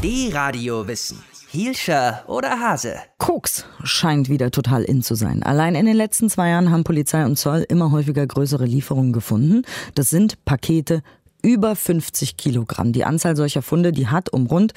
D-Radio Wissen. Hielscher oder Hase? Koks scheint wieder total in zu sein. Allein in den letzten 2 Jahren haben Polizei und Zoll immer häufiger größere Lieferungen gefunden. Das sind Pakete über 50 Kilogramm. Die Anzahl solcher Funde, die hat um rund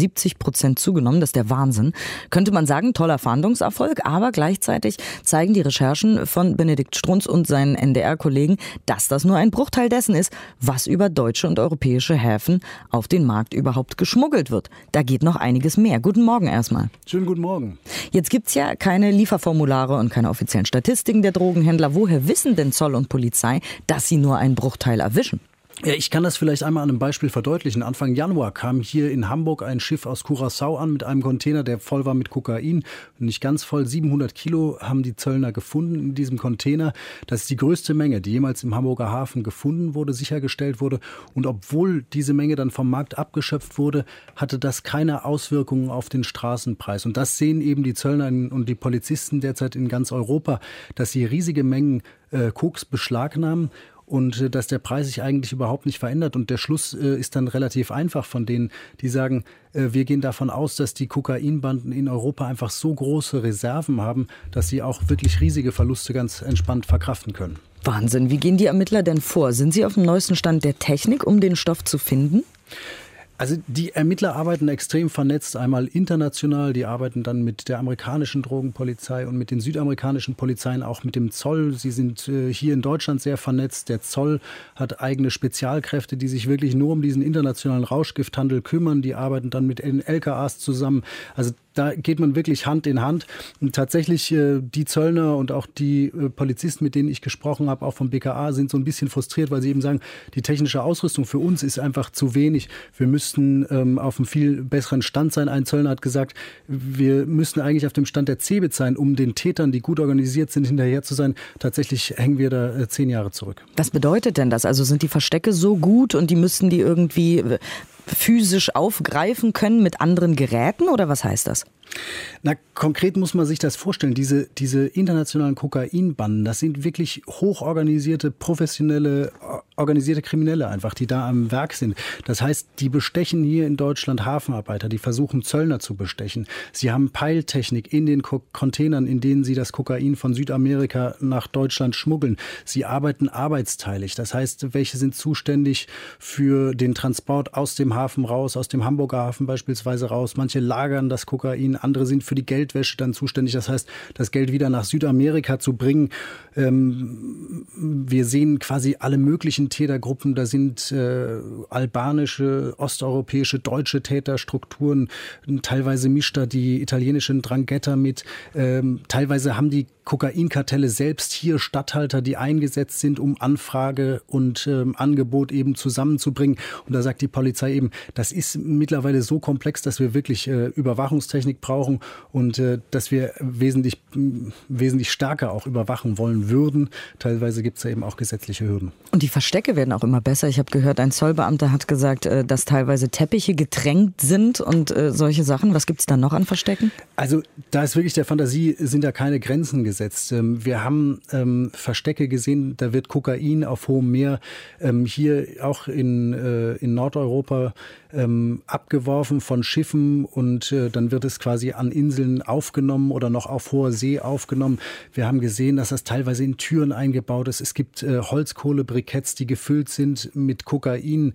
70% zugenommen. Das ist der Wahnsinn. Könnte man sagen, toller Fahndungserfolg, aber gleichzeitig zeigen die Recherchen von Benedikt Strunz und seinen NDR-Kollegen, dass das nur ein Bruchteil dessen ist, was über deutsche und europäische Häfen auf den Markt überhaupt geschmuggelt wird. Da geht noch einiges mehr. Guten Morgen erstmal. Schönen guten Morgen. Jetzt gibt's ja keine Lieferformulare und keine offiziellen Statistiken der Drogenhändler. Woher wissen denn Zoll und Polizei, dass sie nur einen Bruchteil erwischen? Ja, ich kann das vielleicht einmal an einem Beispiel verdeutlichen. Anfang Januar kam hier in Hamburg ein Schiff aus Curaçao an mit einem Container, der voll war mit Kokain. Nicht ganz voll, 700 Kilo haben die Zöllner gefunden in diesem Container. Das ist die größte Menge, die jemals im Hamburger Hafen gefunden wurde, sichergestellt wurde. Und obwohl diese Menge dann vom Markt abgeschöpft wurde, hatte das keine Auswirkungen auf den Straßenpreis. Und das sehen eben die Zöllner und die Polizisten derzeit in ganz Europa, dass sie riesige Mengen Koks beschlagnahmen. Und dass der Preis sich eigentlich überhaupt nicht verändert. Und der Schluss ist dann relativ einfach von denen, die sagen, wir gehen davon aus, dass die Kokainbanden in Europa einfach so große Reserven haben, dass sie auch wirklich riesige Verluste ganz entspannt verkraften können. Wahnsinn. Wie gehen die Ermittler denn vor? Sind sie auf dem neuesten Stand der Technik, um den Stoff zu finden? Also die Ermittler arbeiten extrem vernetzt, einmal international, die arbeiten dann mit der amerikanischen Drogenpolizei und mit den südamerikanischen Polizeien, auch mit dem Zoll. Sie sind hier in Deutschland sehr vernetzt. Der Zoll hat eigene Spezialkräfte, die sich wirklich nur um diesen internationalen Rauschgifthandel kümmern. Die arbeiten dann mit den LKAs zusammen. Also da geht man wirklich Hand in Hand. Und tatsächlich die Zöllner und auch die Polizisten, mit denen ich gesprochen habe, auch vom BKA, sind so ein bisschen frustriert, weil sie eben sagen, die technische Ausrüstung für uns ist einfach zu wenig. Wir müssten auf einem viel besseren Stand sein. Ein Zöllner hat gesagt, wir müssen eigentlich auf dem Stand der CeBIT sein, um den Tätern, die gut organisiert sind, hinterher zu sein. Tatsächlich hängen wir da 10 Jahre zurück. Was bedeutet denn das? Also sind die Verstecke so gut und die müssten die irgendwie physisch aufgreifen können mit anderen Geräten oder was heißt das? Na, konkret muss man sich das vorstellen. Diese internationalen Kokainbanden, das sind wirklich hochorganisierte, professionelle, organisierte Kriminelle einfach, die da am Werk sind. Das heißt, die bestechen hier in Deutschland Hafenarbeiter, die versuchen Zöllner zu bestechen. Sie haben Peiltechnik in den Containern, in denen sie das Kokain von Südamerika nach Deutschland schmuggeln. Sie arbeiten arbeitsteilig. Das heißt, welche sind zuständig für den Transport aus dem Hafen raus, aus dem Hamburger Hafen beispielsweise raus. Manche lagern das Kokain, andere sind für die Geldwäsche dann zuständig. Das heißt, das Geld wieder nach Südamerika zu bringen. Wir sehen quasi alle möglichen Tätergruppen. Da sind albanische, osteuropäische, deutsche Täterstrukturen. Teilweise mischt da die italienische 'Ndrangheta mit. Teilweise haben die Kokainkartelle selbst hier Statthalter, die eingesetzt sind, um Anfrage und Angebot eben zusammenzubringen. Und da sagt die Polizei eben, das ist mittlerweile so komplex, dass wir wirklich Überwachungstechnik brauchen und dass wir wesentlich stärker auch überwachen wollen würden. Teilweise gibt es ja eben auch gesetzliche Hürden. Und die Verstecke werden auch immer besser. Ich habe gehört, ein Zollbeamter hat gesagt, dass teilweise Teppiche getränkt sind und solche Sachen. Was gibt es da noch an Verstecken? Also da ist wirklich der Fantasie, sind da keine Grenzen gesetzt. Wir haben Verstecke gesehen, da wird Kokain auf hohem Meer hier auch in Nordeuropa abgeworfen von Schiffen und dann wird es quasi an Inseln aufgenommen oder noch auf hoher See aufgenommen. Wir haben gesehen, dass das teilweise in Türen eingebaut ist. Es gibt Holzkohlebriketts, die gefüllt sind mit Kokain.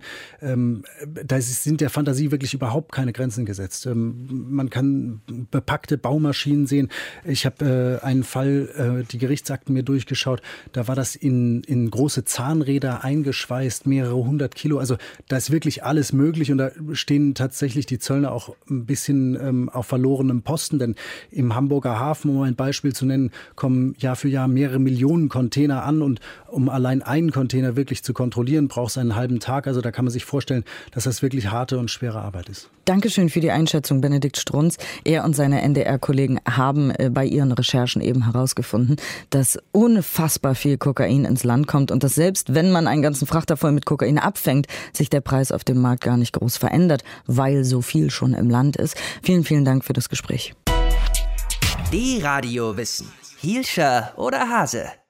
Da sind der Fantasie wirklich überhaupt keine Grenzen gesetzt. Man kann bepackte Baumaschinen sehen. Ich habe einen Fall, die Gerichtsakten mir durchgeschaut, da war das in große Zahnräder eingeschweißt, mehrere 100 Kilo. Also da ist wirklich alles möglich und da stehen tatsächlich die Zöllner auch ein bisschen auf verlorenem Posten, denn im Hamburger Hafen, um ein Beispiel zu nennen, kommen Jahr für Jahr mehrere Millionen Container an und um allein einen Container wirklich zu kontrollieren, braucht es einen halben Tag. Also da kann man sich vorstellen, dass das wirklich harte und schwere Arbeit ist. Dankeschön für die Einschätzung, Benedikt Strunz. Er und seine NDR-Kollegen haben bei ihren Recherchen eben herausgefunden, dass unfassbar viel Kokain ins Land kommt und dass selbst wenn man einen ganzen Frachter voll mit Kokain abfängt, sich der Preis auf dem Markt gar nicht groß verändert, weil so viel schon im Land ist. Vielen, vielen Dank für das Gespräch. D-Radio Wissen. Hielscher oder Hase?